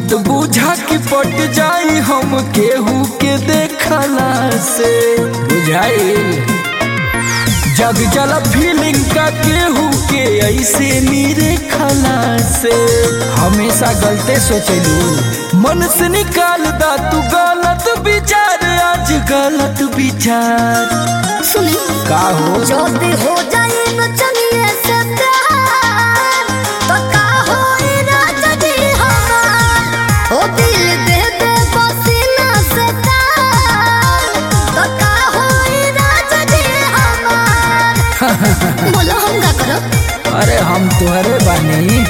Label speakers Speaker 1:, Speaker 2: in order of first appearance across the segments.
Speaker 1: मत बुझा कि पट जाई हम केहू के देखला से, बुझाइल जग जला फीलिंग का केहू के ऐसे नीरे खला से। हमेशा गलते सोचलू मन से निकाल दा तू गलत विचार, आज गलत विचार
Speaker 2: सुनी
Speaker 1: का हो
Speaker 2: जो भी हो जाए नचनिए से प्यार, तो का होई राजा जी हमार, ओ दिल दे दे पसीना से तार, तो का होई राजा जी हमार। बोलो हम का करो?
Speaker 1: अरे हम तुहरे बानी।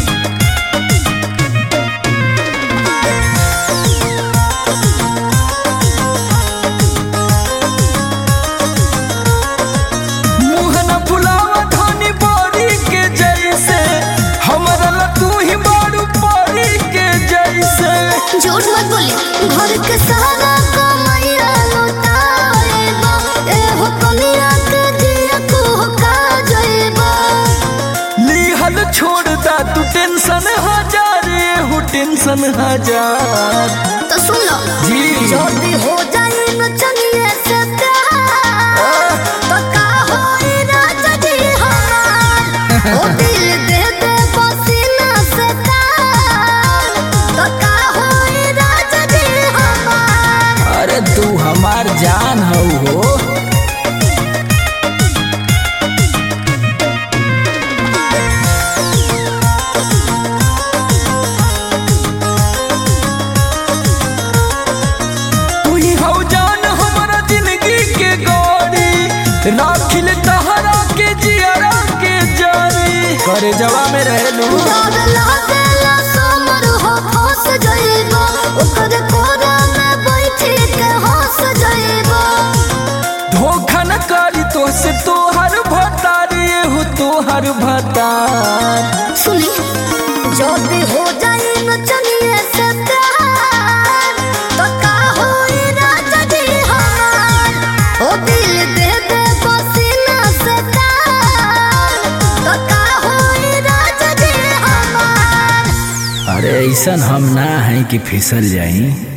Speaker 1: मुहना फुलावा धनी बोरी के जैसे, हमरा ला तू ही बारू परी के जैसे।
Speaker 2: झूठ मत बोली घर के सारा कमाइया लुटाएबा, ए हो कनिया के जिया को का जइबा।
Speaker 1: लिहल छोड़ दा तू टेंशन हजार, हो टेंशन हजार।
Speaker 2: तो सुन लो
Speaker 1: जी
Speaker 2: जो भी हो जाए नचनिए से प्यार, तो का होई राजा जी हमार, ओ दिल दे दे पसीना से तार, तो का होई राजा जी हमार।
Speaker 1: अरे तू हमार जान हो। राखिल तहरा के जियरा के जारी, करे जवा में रहलू
Speaker 2: डर लागेला समर हो फंस जाइबा, ओकर कोरा में बैठी के हंस जाइबा।
Speaker 1: धोखा न करी तो से तोहर भतारी, हो तोहर भतार।
Speaker 2: सुनी जो भी हो जाए नचनिए से प्यार, तो का होई राजा जी हमार, ओ दिल दे दे पसीना से तार, तो का होई राजा जी हमार।
Speaker 1: अरे ऐसन हम ना है कि फिसल जाई।